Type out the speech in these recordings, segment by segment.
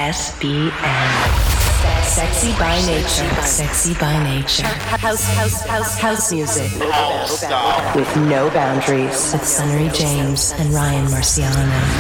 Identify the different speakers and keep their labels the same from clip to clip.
Speaker 1: SBN. Sexy by nature. Sexy by nature. House music. With no boundaries. With Sunnery James and Ryan Marciano.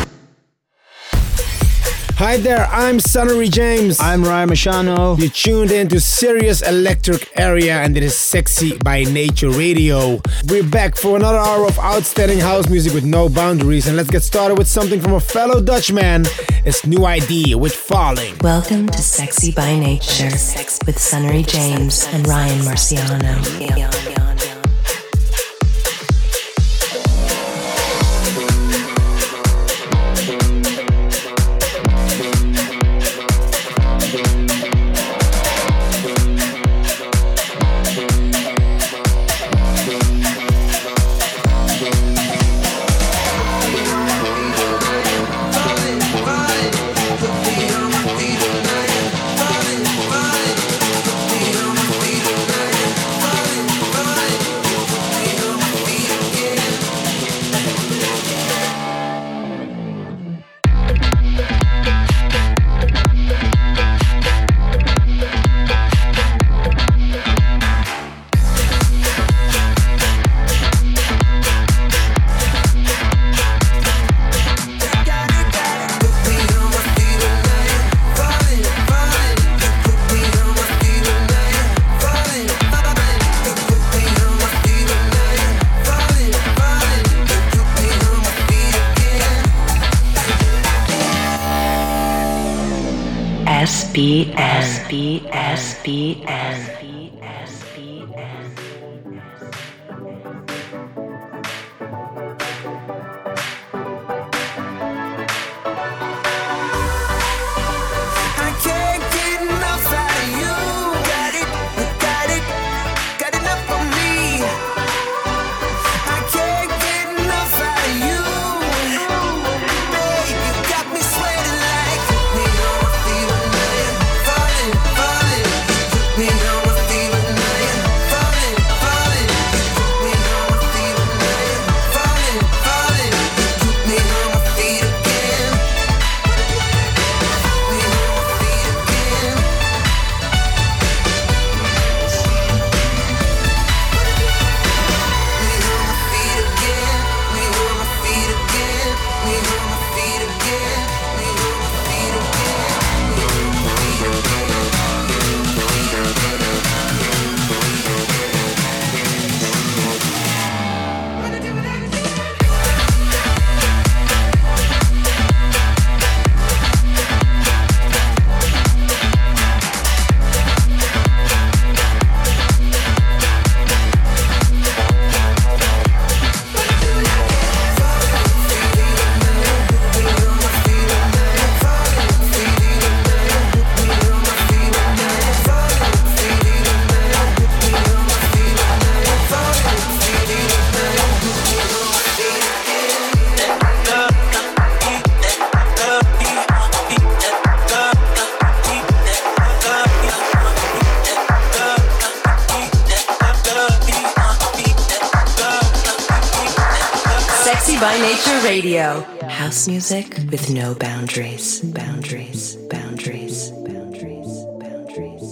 Speaker 2: Hi there, I'm Sunnery James.
Speaker 3: I'm Ryan Marciano.
Speaker 2: You're tuned into Sirius Electric Area and it is Sexy by Nature Radio. We're back for another hour of outstanding house music with no boundaries, and let's get started with something from a fellow Dutchman. It's New Idea with Falling.
Speaker 1: Welcome to Sexy by Nature with Sunnery James and Ryan Marciano. SBN. By Nature Radio. House music with no boundaries. Boundaries. Boundaries. Boundaries. Boundaries.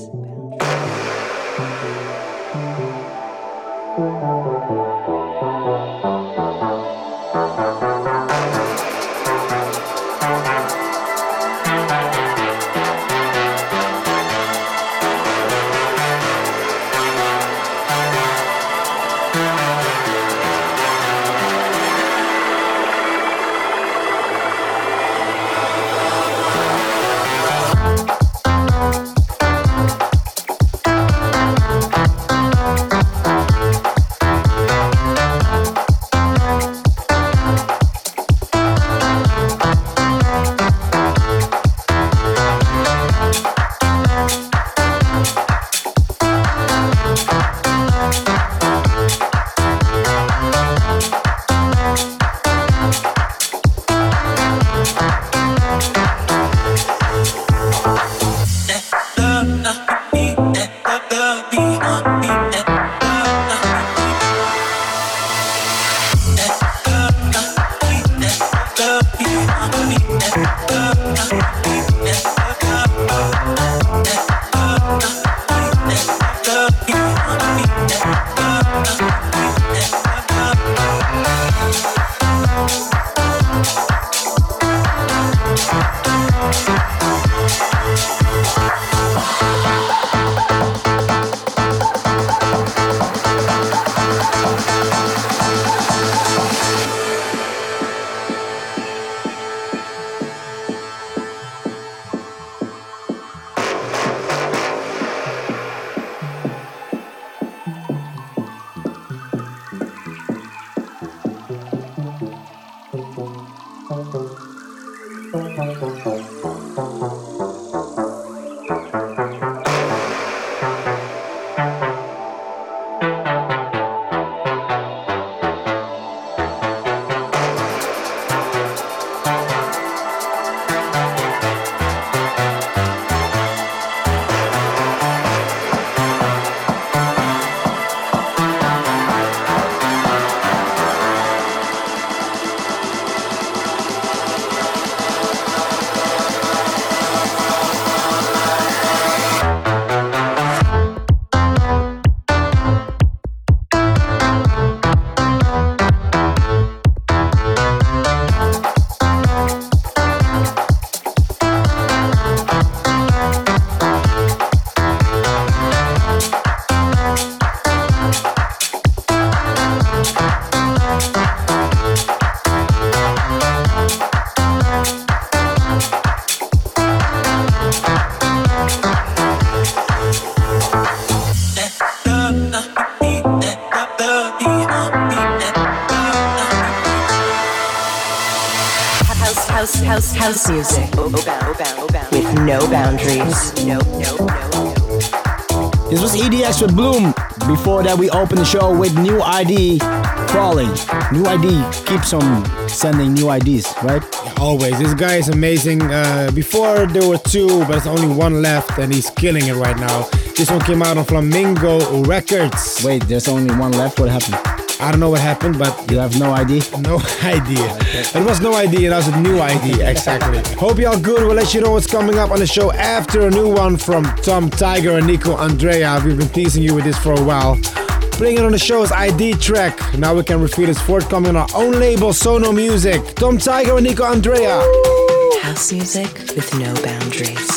Speaker 1: House music with no boundaries.
Speaker 3: This was EDX with Bloom. Before that, we opened the show with New ID, Crawling. New ID keeps on sending new IDs, right?
Speaker 2: Always. This guy is amazing. Before there were two, but there's only one left, and he's killing it right now. This one came out on Flamingo Records.
Speaker 3: Wait, there's only one left? What happened?
Speaker 2: I don't know what happened, but...
Speaker 3: You have no idea?
Speaker 2: No idea. It was no idea, that was a new idea, exactly. Hope y'all good. We'll let you know what's coming up on the show after a new one from Tom Tiger and Nico Andrea. We've been teasing you with this for a while. Playing it on the show's ID track. Now we can reveal it's forthcoming on our own label, Sono Music. Tom Tiger and Nico Andrea.
Speaker 1: House music with no boundaries.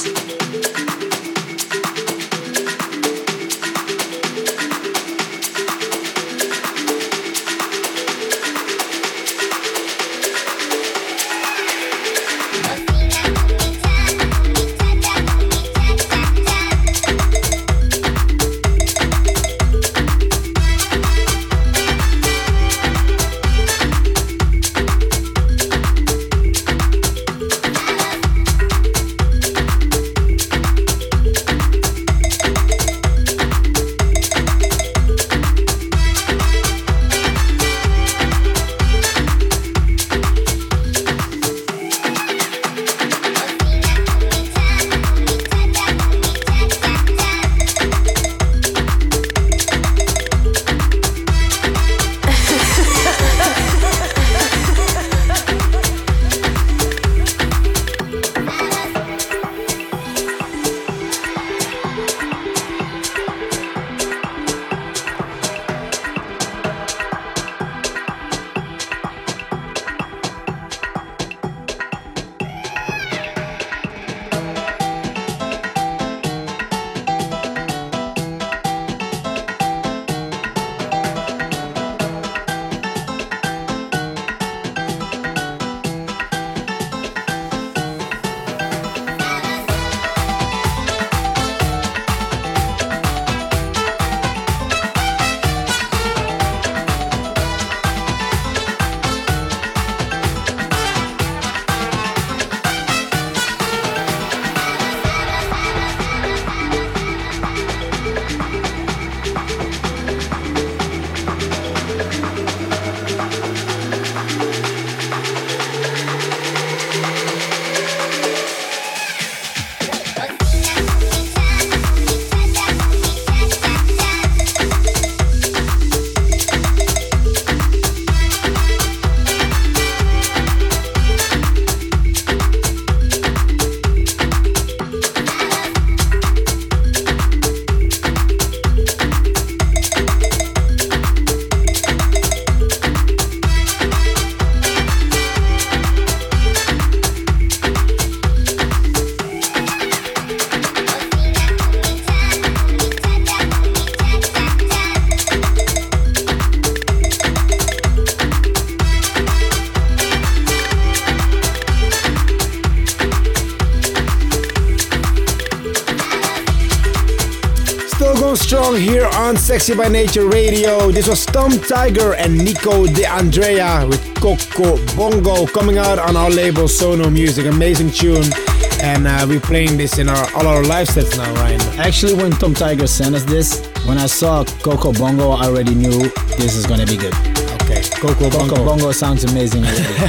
Speaker 2: Strong here on Sexy by Nature Radio. This was Tom Tiger and Nico De Andrea with Coco Bongo coming out on our label Sono Music. Amazing tune. And we're playing this in all our live sets now, Ryan.
Speaker 3: Actually, when Tom Tiger sent us this, when I saw Coco Bongo, I already knew this is going to be good.
Speaker 2: Okay, Coco Bongo.
Speaker 3: Coco Bongo sounds amazing.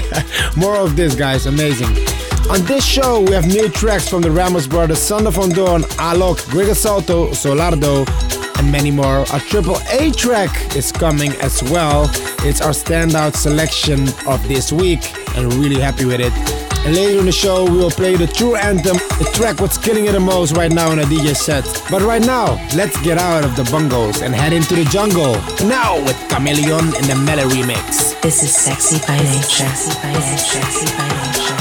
Speaker 2: More of this, guys. Amazing. On this show, we have new tracks from the Ramos Brothers, Sander van Doorn, Alok, Gregor Salto, Solardo, and many more. Our AAA track is coming as well. It's our standout selection of this week, and we're really happy with it. And later in the show, we will play the true anthem, the track what's killing it the most right now in a DJ set. But right now, let's get out of the bungalows and head into the jungle. Now with Chameleon in the Mellow remix.
Speaker 1: This is Sexy by Nature. Sexy by Nature. Sexy by Nature.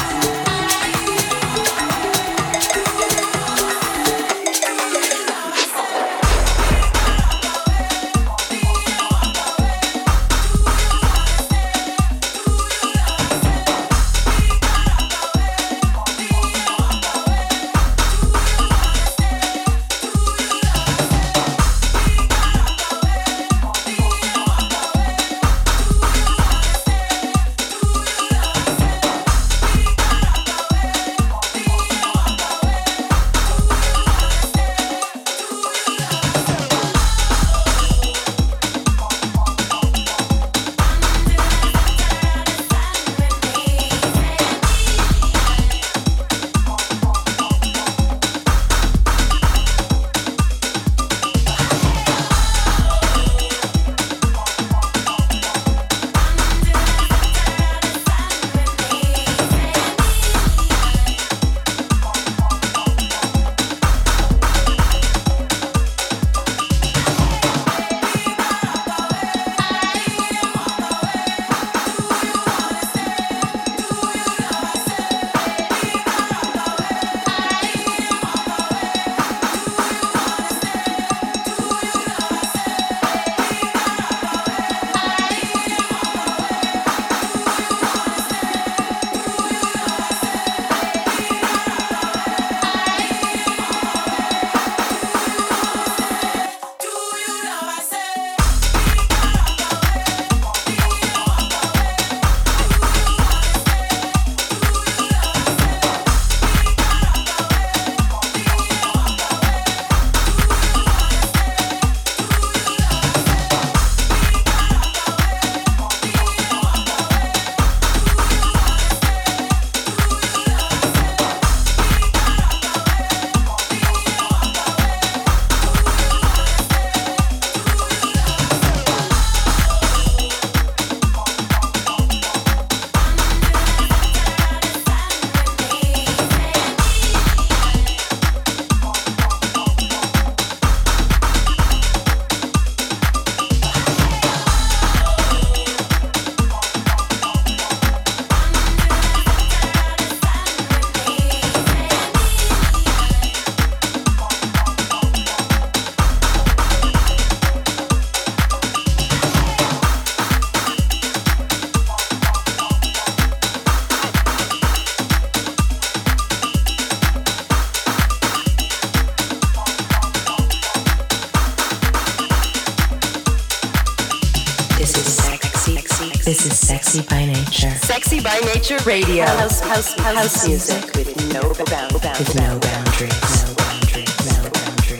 Speaker 1: Sexy by Nature.
Speaker 4: Sexy by Nature Radio.
Speaker 1: House music
Speaker 4: with no boundaries.
Speaker 1: with no boundaries. No boundaries. No boundaries.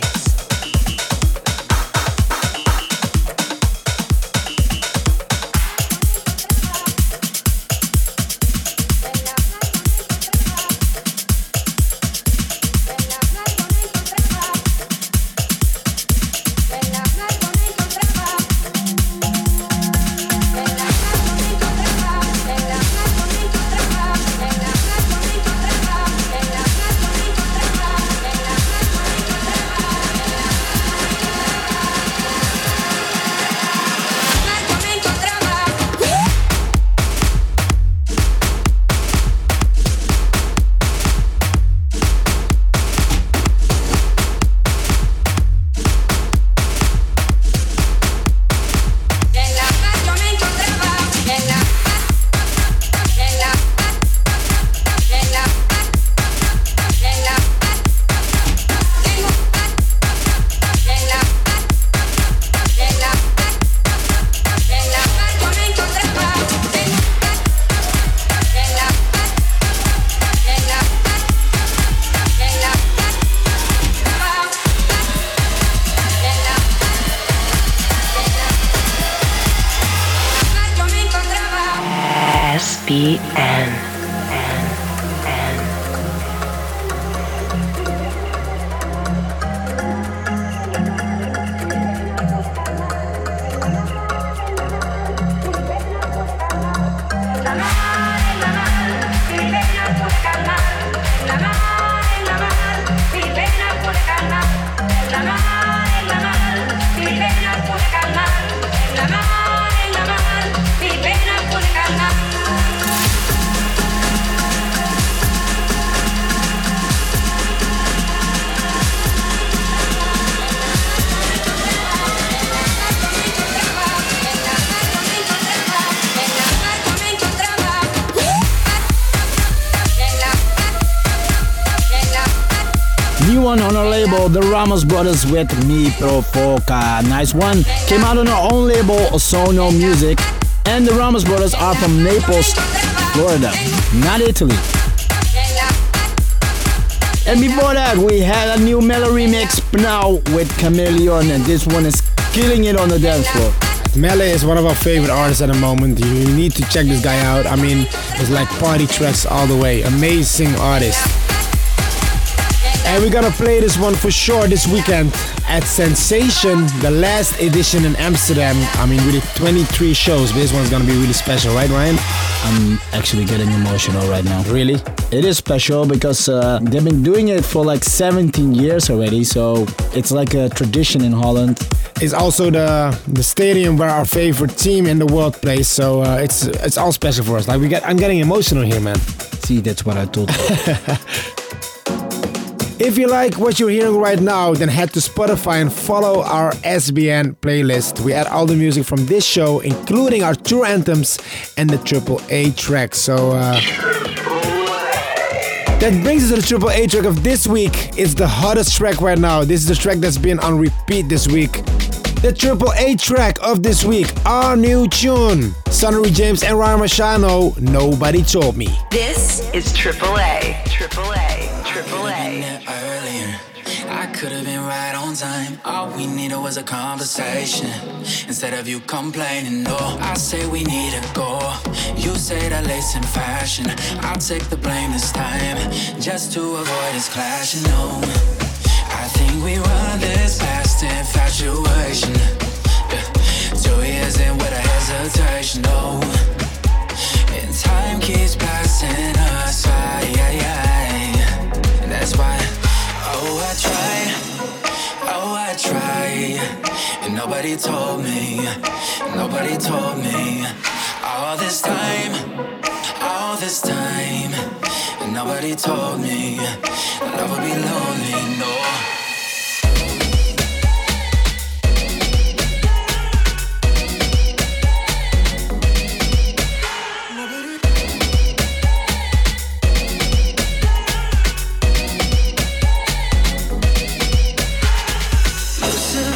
Speaker 1: SBN.
Speaker 3: New one on our label, the Ramos Brothers with Mi Provoca. Nice one. Came out on our own label, Sono Music. And the Ramos Brothers are from Naples, Florida, not Italy. And before that, we had a new Mellow remix now with Chameleon, and this one is killing it on the dance floor.
Speaker 2: Mele is one of our favorite artists at the moment. You need to check this guy out. I mean, it's like party tracks all the way. Amazing artist. And we're gonna play this one for sure this weekend at Sensation, the last edition in Amsterdam. I mean, we did 23 shows, but this one's gonna be really special, right, Ryan?
Speaker 3: I'm actually getting emotional right now.
Speaker 2: Really?
Speaker 3: It is special because they've been doing it for like 17 years already, so it's like a tradition in Holland.
Speaker 2: It's also the stadium where our favorite team in the world plays, so it's all special for us. Like I'm getting emotional here, man.
Speaker 3: See, that's what I told you.
Speaker 2: If you like what you're hearing right now, then head to Spotify and follow our SBN playlist. We add all the music from this show, including our tour anthems and the AAA tracks. So that brings us to the AAA track of this week. It's the hottest track right now. This is the track that's been on repeat this week. The AAA track of this week, our new tune. Sunnery James and Ryan Marciano, Nobody Told Me.
Speaker 4: This is AAA.
Speaker 5: Earlier, I could have been right on time. All we needed was a conversation instead of you complaining. No, I say we need to go. You say that lace in fashion. I'll take the blame this time just to avoid this clashing. No, I think we run this past infatuation. 2 years in with a hesitation. No, and time keeps passing us by. That's why, I tried, and nobody told me, all this time, and nobody told me that I would be lonely, no.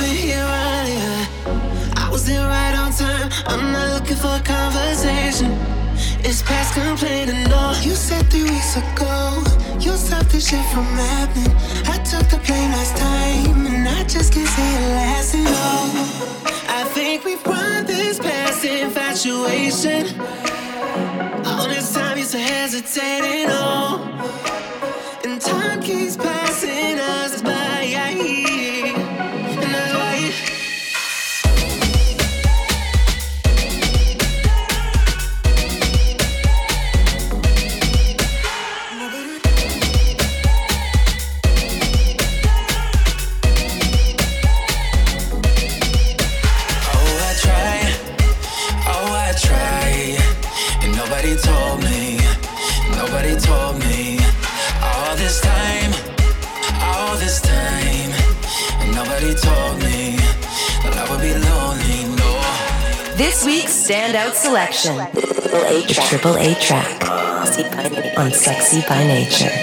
Speaker 6: I'm not looking for a conversation. It's past complaining, no. You said 3 weeks ago you'll stop this shit from happening. I took the plane last time and I just can't say it lasting long. I think we've run this past infatuation. All this time used to hesitating, oh. And time keeps passing us by. And that's why
Speaker 5: nobody told me all this time, and nobody told me that I would be lonely, no.
Speaker 1: This week's standout selection, Triple A track on Sexy by Nature.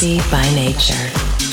Speaker 1: Sexy by nature.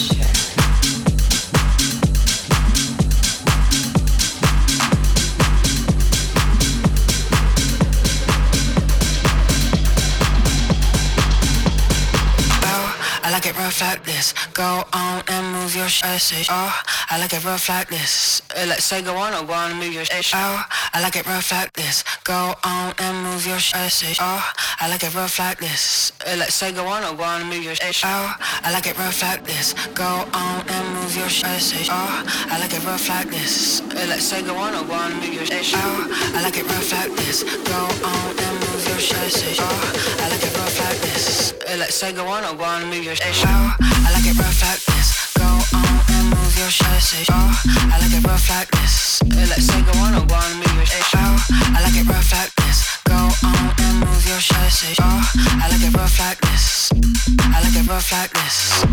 Speaker 7: I like it rough like this. Go on and move your shit. Oh, I like it rough like this. Let's say go on and move your shit. Oh, I like it rough like this. Go on and move your shit. Oh, I like it rough like this. Let's say go on and move your shit. Oh, I like it rough like this. Go on and move your shit. Oh, I like it rough like this. Let's say go on and move your shit. Oh, I like it rough like this. Go on and move your shit. Oh, I like it rough like this. Let's say go on and move your shit. Oh, I like it rough like this. Go on and move your shit. Oh, I like it rough like this. Let's say go on and move your shit. Oh, I like it rough like this. Go on and move your shit. Oh, I like it rough like this. I like it rough like this.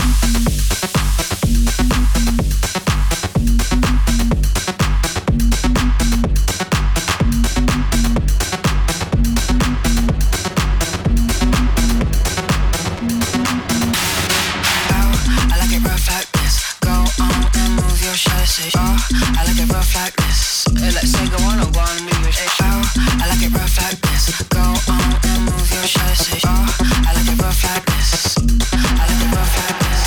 Speaker 7: Oh, I like it rough like this. Let's say go on and move your shit. Oh, I like it rough like this. Go on and move your shit. Oh, I like it rough like this. I like it rough like this.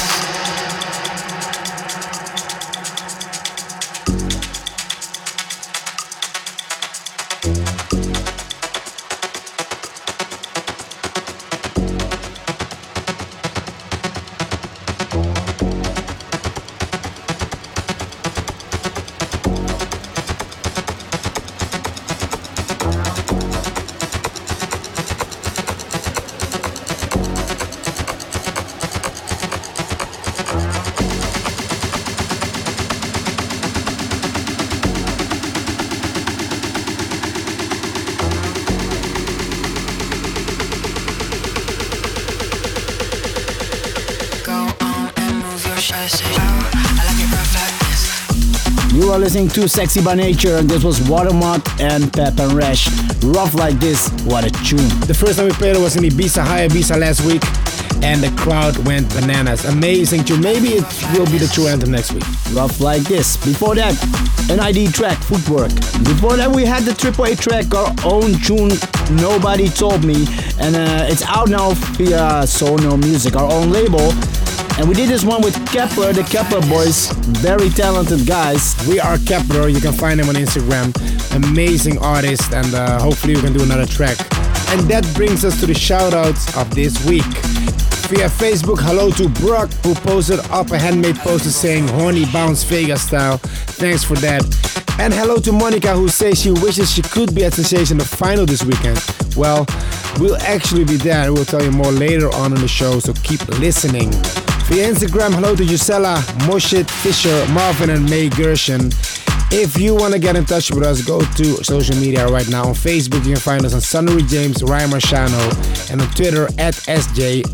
Speaker 3: You are listening to Sexy by Nature, and this was Watermark and Pep and Rash. Rough Like This, what a tune.
Speaker 2: The first time we played it was in Ibiza, High Ibiza last week, and the crowd went bananas. Amazing tune. Maybe it will be the true anthem next week.
Speaker 3: Rough Like This. Before that, an ID track, Footwork. Before that, we had the AAA track, our own tune, Nobody Told Me, and it's out now via Sono Music, our own label. And we did this one with Kepler, the Kepler Boys, very talented guys.
Speaker 2: We are Kepler, you can find them on Instagram. Amazing artist, and hopefully we can do another track. And that brings us to the shoutouts of this week. Via Facebook, hello to Brock, who posted up a handmade poster saying horny bounce Vegas style. Thanks for that. And hello to Monica, who says she wishes she could be at Sensation the final this weekend. Well, we'll actually be there. We'll tell you more later on in the show, so keep listening. Via Instagram, hello to Gisela, Moshit, Fisher, Marvin and May Gershon. If you want to get in touch with us, go to social media right now. On Facebook, you can find us on Sunnery James, Ryan Marciano, and on Twitter at SJ_RM.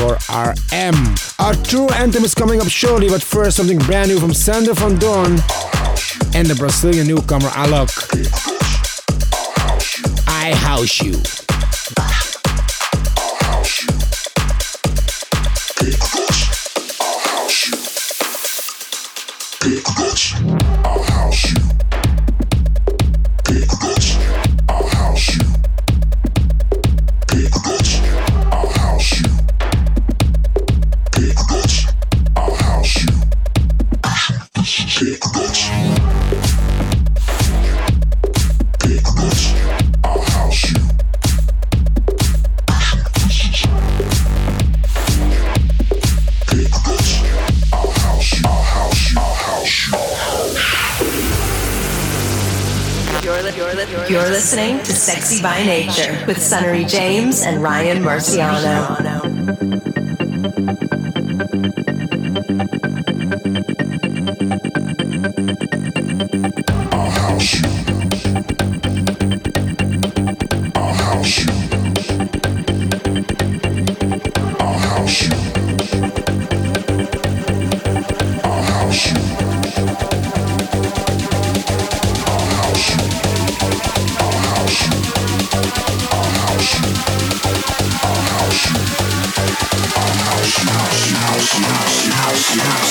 Speaker 2: Our true anthem is coming up shortly, but first something brand new from Sander van Doorn and the Brazilian newcomer Alok. I House You.
Speaker 8: I'll house you. I'll house you. I'll house you. I'll house you. I'll house you. I'll house you.
Speaker 1: You're listening to Sexy by Nature with Sunnery James and Ryan Marciano.
Speaker 8: I'll house you. I'll house you. I'll house you. I'll house you. I'll house you.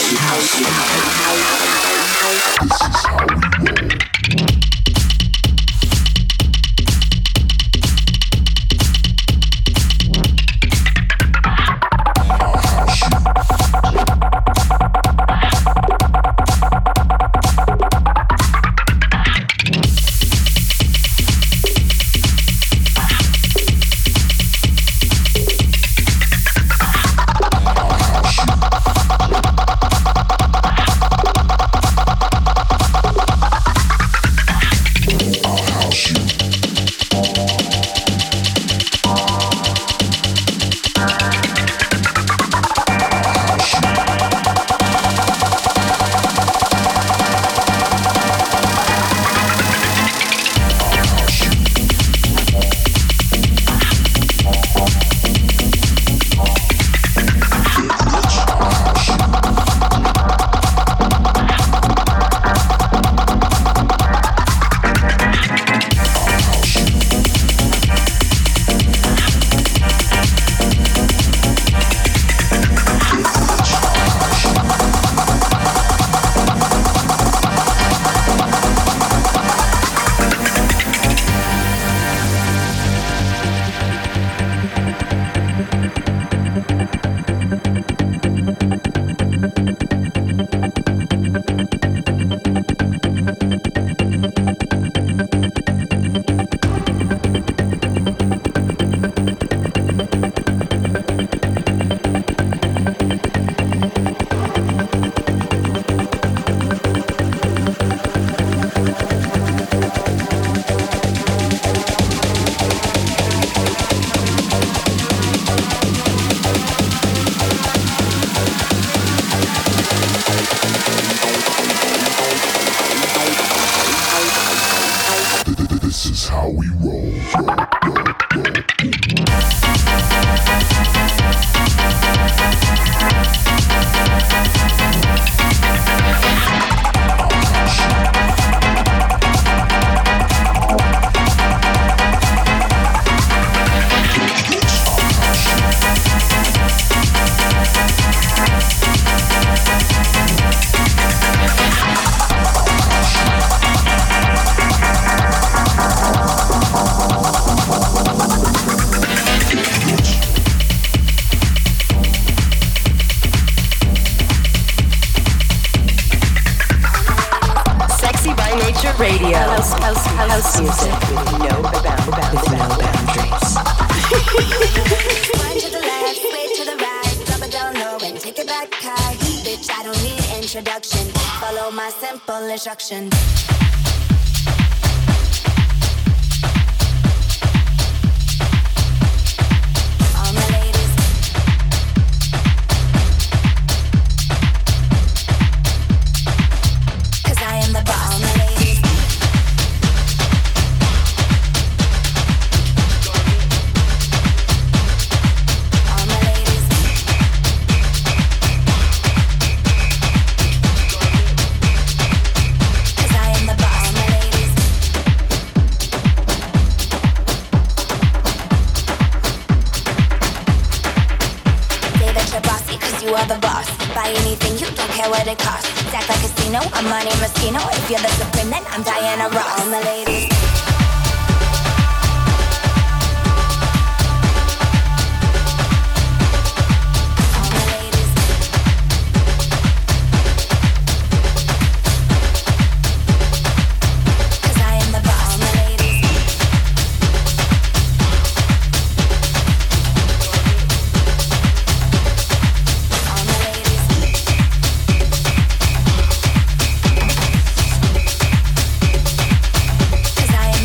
Speaker 1: House music with no boundaries.
Speaker 9: One to the left, sway to the right, drop it down low and take it back high. Bitch, I don't need introduction. Follow my simple instruction. All my ladies, 'cause I am the boss. All my ladies, all my ladies, 'cause I am the boss. All my ladies, say that you're bossy 'cause you are the boss. Buy anything, you don't care what it costs. Act like casino, I'm Money Moschino. If you're the supreme, then I'm Diana Ross. All my ladies, all my ladies, 'cause I am the boss. All my ladies, all my ladies, 'cause I am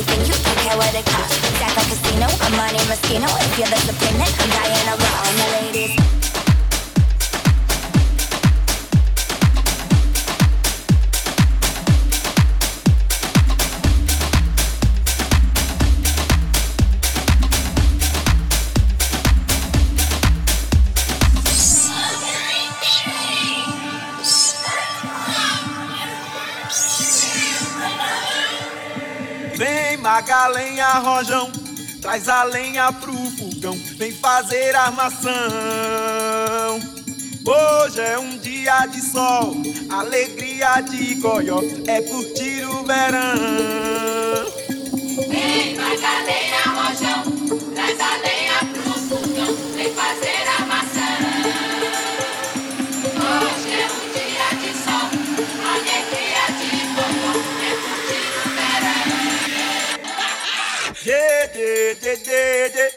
Speaker 9: anything, you don't care what it costs. Act like casino, I'm Money Moschino. If you're the supreme, then I'm Diana Ross. All my ladies.
Speaker 10: Vem Magalenha, Rojão, traz a lenha pro fogão, vem fazer armação. Hoje é um dia de sol, alegria de goió, é curtir o verão.
Speaker 11: Vem Magalenha, Rojão, traz a lenha pro fogão, vem fazer armação. Hoje é um dia de sol, alegria de goió, é curtir o verão.
Speaker 10: Yeah, yeah, yeah, yeah, yeah.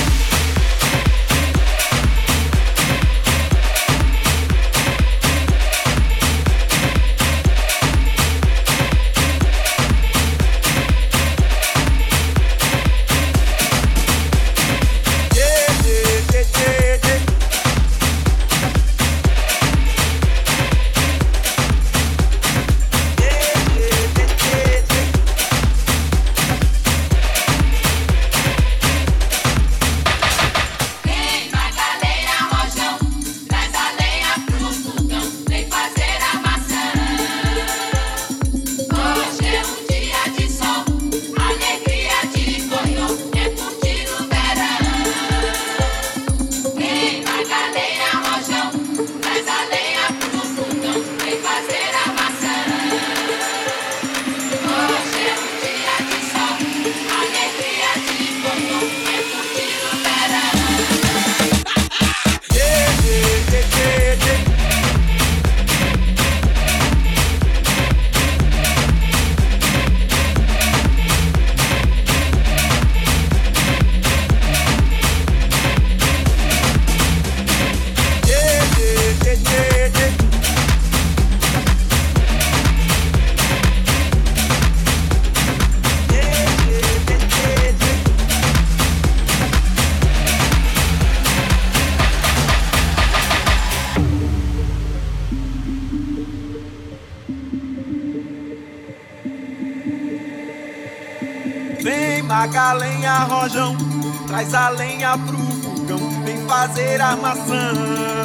Speaker 10: Vem Magalenha, Rojão, traz a lenha pro fogão, vem fazer armação.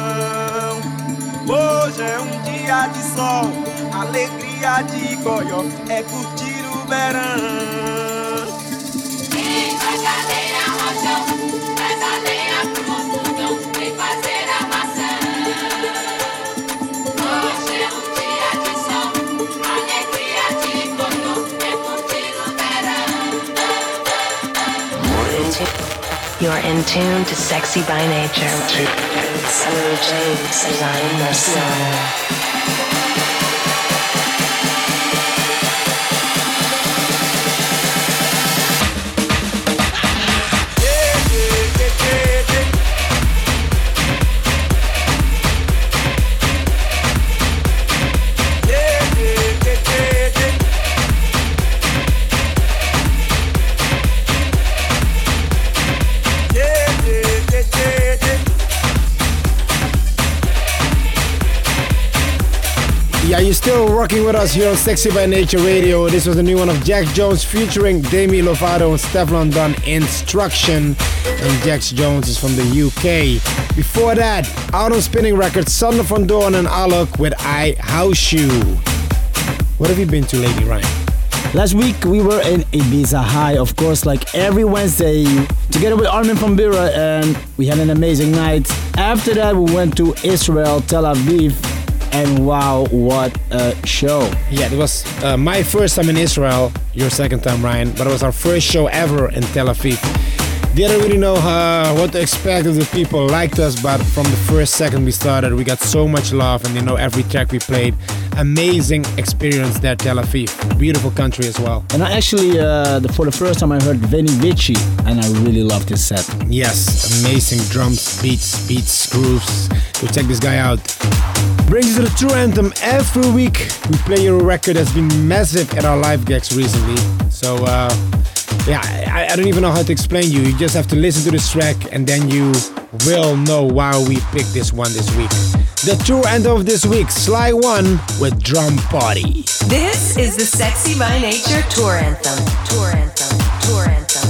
Speaker 10: Hoje é um dia de sol, alegria de goió, é curtir o verão.
Speaker 11: Vem Magalenha, Rojão, traz a lenha pro fogão, vem fazer armação. Hoje é um dia de sol, alegria de goió, é curtir o verão.
Speaker 1: You're in tune to Sexy by Nature. Sunny James and Ryan Marciano.
Speaker 2: Yeah, you're still rocking with us here on Sexy by Nature Radio. This was the new one of Jax Jones featuring Demi Lovato and Stefflon Don, Instruction. And Jax Jones is from the UK. Before that, out on Spinning Records, Sander van Doorn and Alok with I House You. What have you been to lately, Ryan?
Speaker 3: Last week we were in Ibiza High, of course, like every Wednesday, together with Armin van Buuren, and we had an amazing night. After that we went to Israel, Tel Aviv, and wow, what a show.
Speaker 2: Yeah, it was my first time in Israel, your second time, Ryan, but it was our first show ever in Tel Aviv. Didn't really know what to expect of the people liked us, but from the first second we started, we got so much love, and every track we played, amazing experience there, Tel Aviv. Beautiful country as well.
Speaker 3: And I actually, for the first time I heard Veni Vici, and I really loved his set.
Speaker 2: Yes, amazing drums, beats, grooves. Go check this guy out. Brings you to the true anthem. Every week we play a record that's been massive at our live gigs recently. So Yeah, I don't even know how to explain you. You just have to listen to this track and then you will know why we picked this one this week. The tour anthem of this week, Sly One with Drum Party.
Speaker 1: This is the Sexy by Nature tour anthem. Tour anthem. Tour anthem.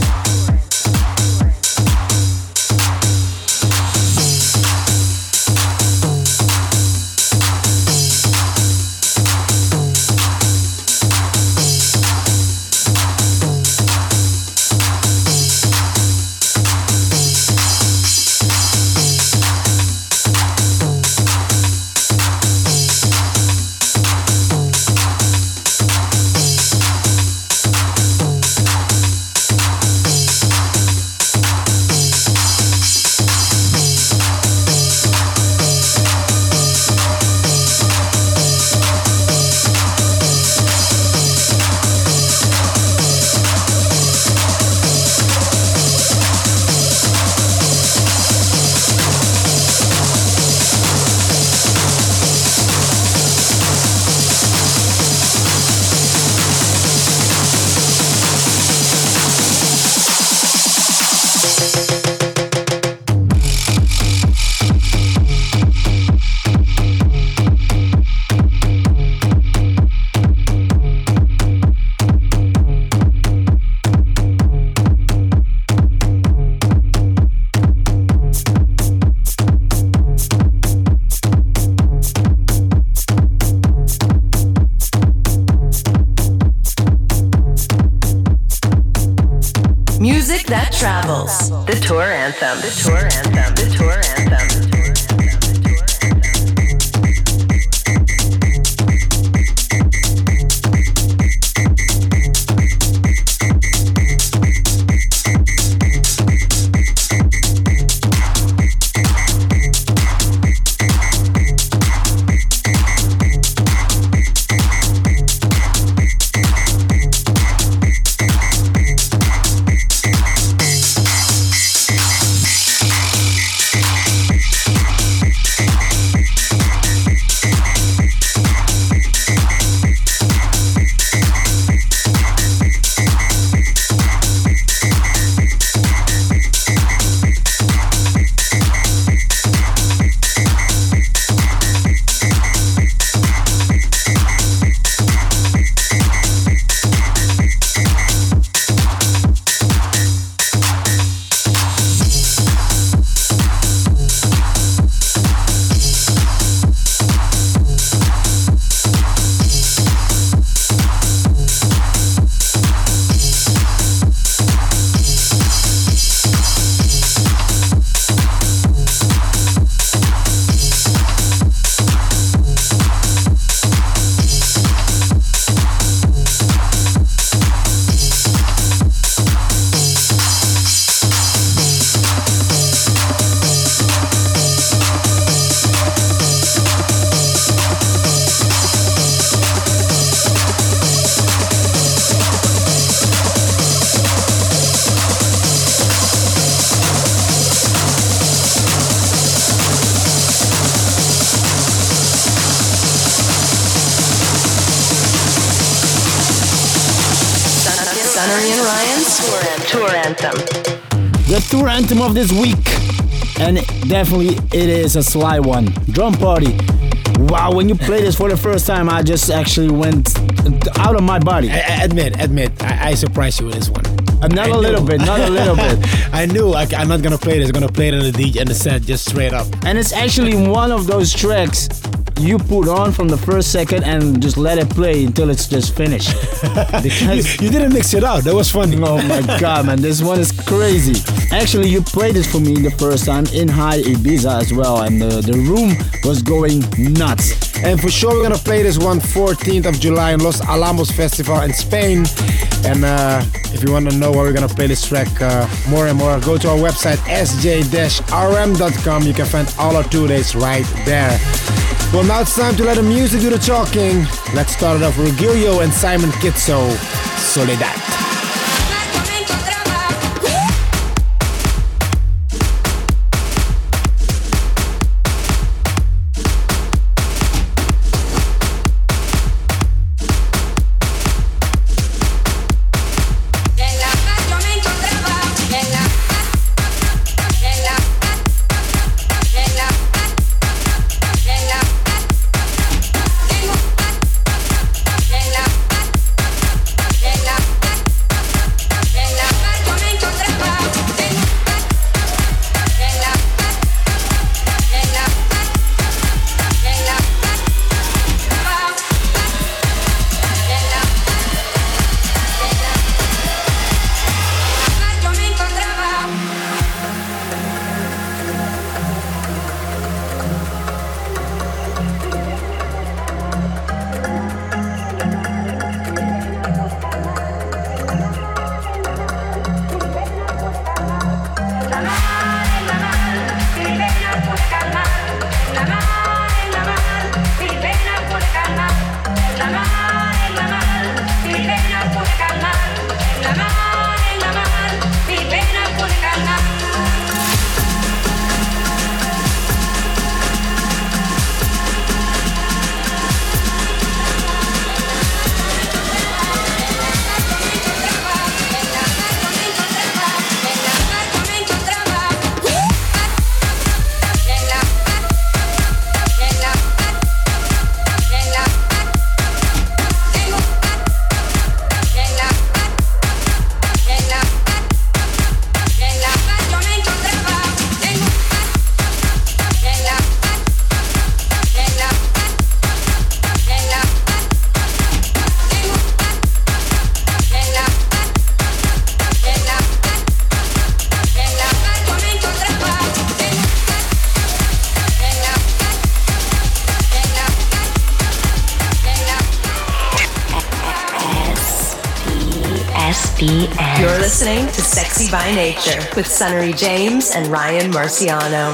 Speaker 1: Music that travels. The tour anthem. The tour anthem. The tour anthem. Tour anthem.
Speaker 3: The tour anthem of this week, and definitely it is a Sly One, Drum Party. Wow, when you play this for the first time, I just actually went out of my body.
Speaker 2: Admit, I surprised you with this one.
Speaker 3: Not a little bit.
Speaker 2: I knew I'm not gonna play this. I'm gonna play it in the set just straight up.
Speaker 3: And it's actually one of those tracks you put on from the first second and just let it play until it's just finished.
Speaker 2: you didn't mix it out. That was funny.
Speaker 3: Oh my god, man, this one is crazy. Actually, you played this for me the first time in High Ibiza as well, and the room was going nuts.
Speaker 2: And for sure, we're gonna play this one 14th of July in Los Alamos Festival in Spain. And if you want to know where we're gonna play this track more and more, go to our website sj-rm.com. You can find all our 2 days right there. Well, now it's time to let the music do the talking. Let's start it off with Gilio and Simon Kitso, Soledad.
Speaker 11: En la calle
Speaker 1: BS. You're listening to Sexy by Nature with Sunnery James and Ryan Marciano.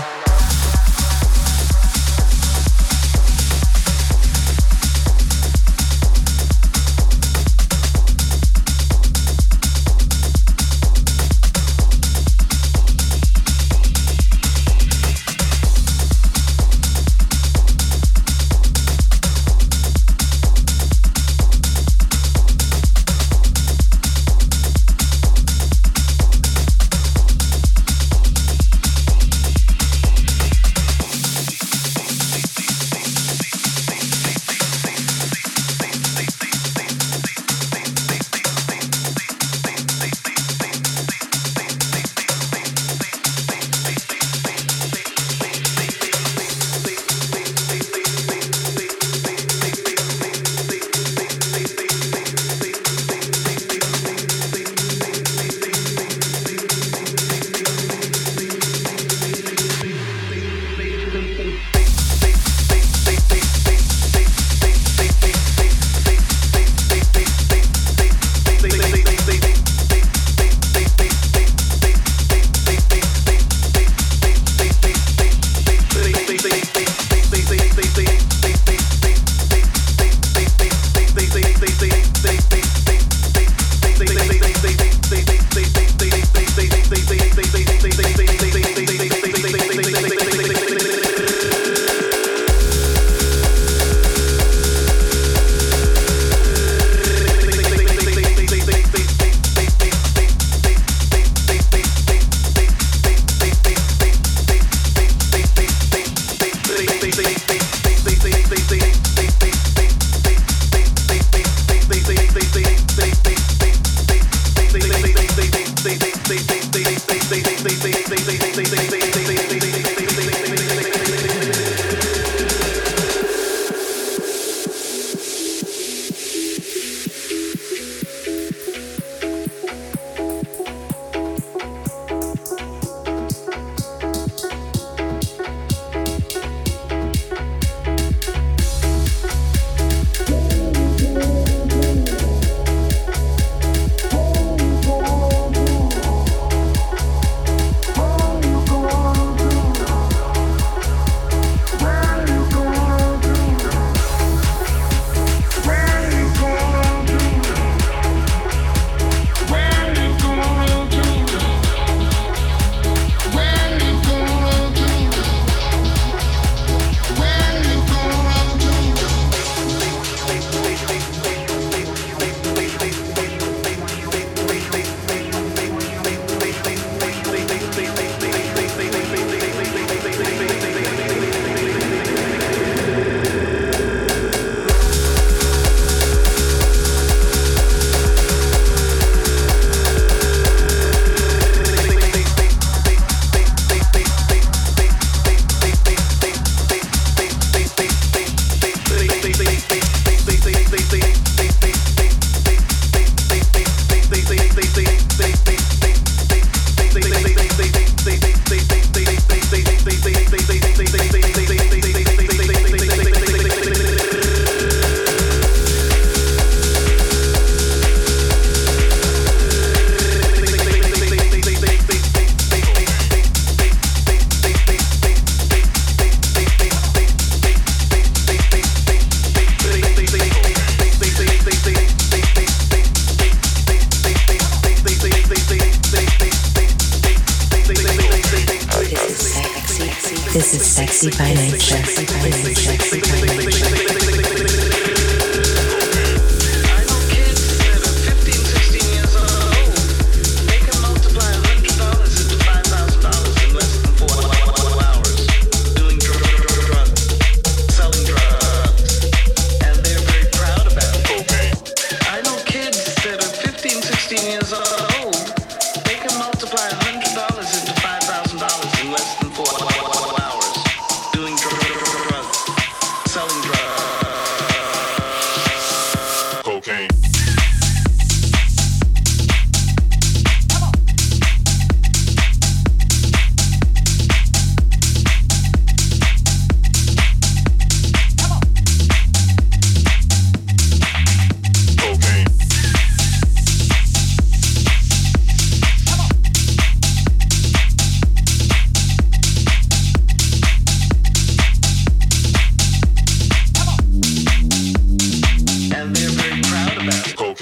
Speaker 1: This is Sexy by Nature.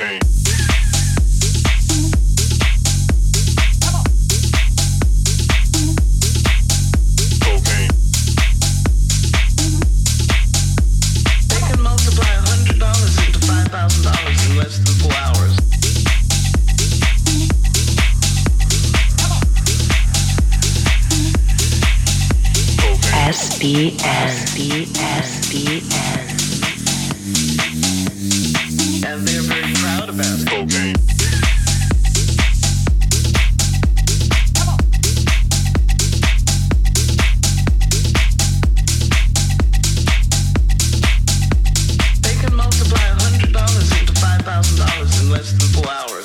Speaker 12: And they're very proud about it. Okay. They can multiply $100 into $5,000 in less than 4 hours.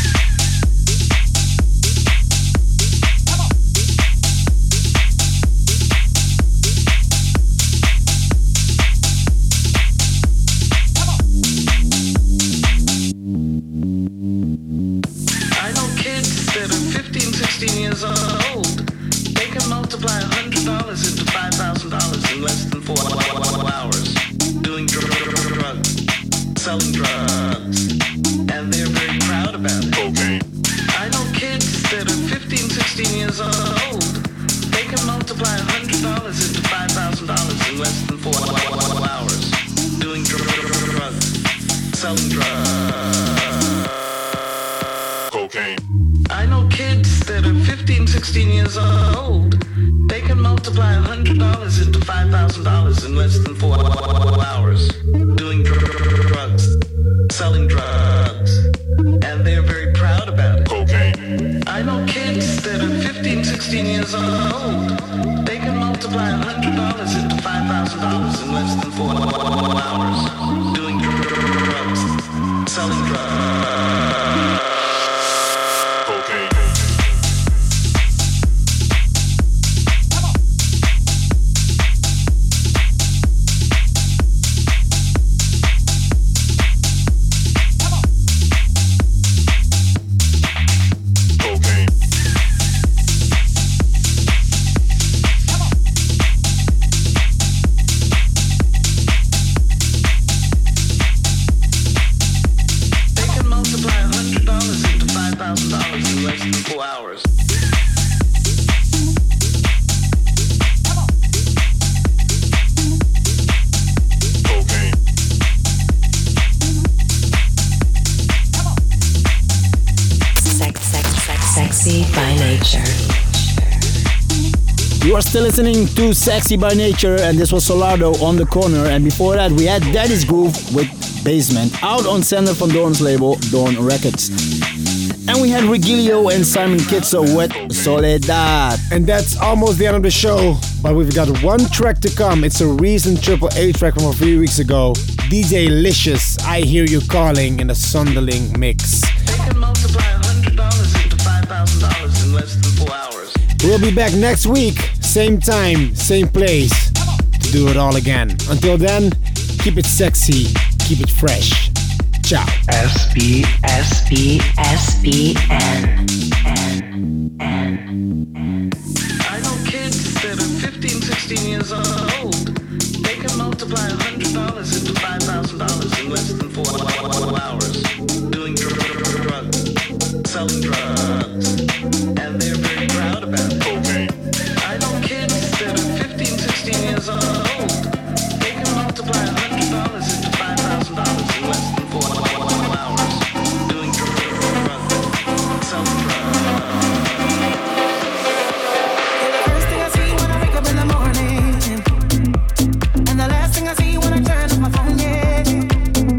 Speaker 12: Years old, they can multiply $100 into $5,000 in less than 4 hours, doing drugs, selling drugs, and they're very proud about it. Okay. I know kids that are 15, 16 years old, they can multiply $100 into $5,000 in less than 4 hours, doing drugs, selling drugs. Cocaine. I know kids that are 15, 16 years old. They can multiply $100 into $5,000 in less than 4 hours, doing drugs, selling drugs, and they're very proud about it. Cocaine. I know kids that are 15, 16 years old. They can multiply $100 into $5,000 in less than 4 hours, doing drugs, selling drugs.
Speaker 1: Sexy by Nature.
Speaker 3: You are still listening to Sexy by Nature, and this was Solardo on the Corner, and before that we had Daddy's Groove with Basement, out on Sander van Doorn's label, Doorn Records. And we had Regilio and Simon Kitso with Soledad.
Speaker 2: And that's almost the end of the show, but we've got one track to come. It's a recent AAA track from a few weeks ago. DJ Licious, I Hear You Calling, in a Sonderling mix.
Speaker 12: They can multiply $100 into $5,000 in less than 4 hours.
Speaker 2: We'll be back next week, same time, same place, to do it all again. Until then, keep it sexy, keep it fresh. Ciao.
Speaker 1: SBSBSBN.
Speaker 12: I know kids that are 15, 16 years old. They can multiply $100 into $5,000 in less than 4 hours, doing drugs, selling drugs, and they're very proud about it. Okay. I know kids that are 15, 16 years old. They can multiply $100 into $5,000 in less than 4 hours, doing drugs, selling drugs.
Speaker 6: The first thing I see when I wake up in the morning, and the last thing I see when I turn on my phone, yeah.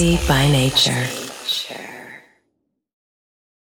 Speaker 1: Sexy by Nature.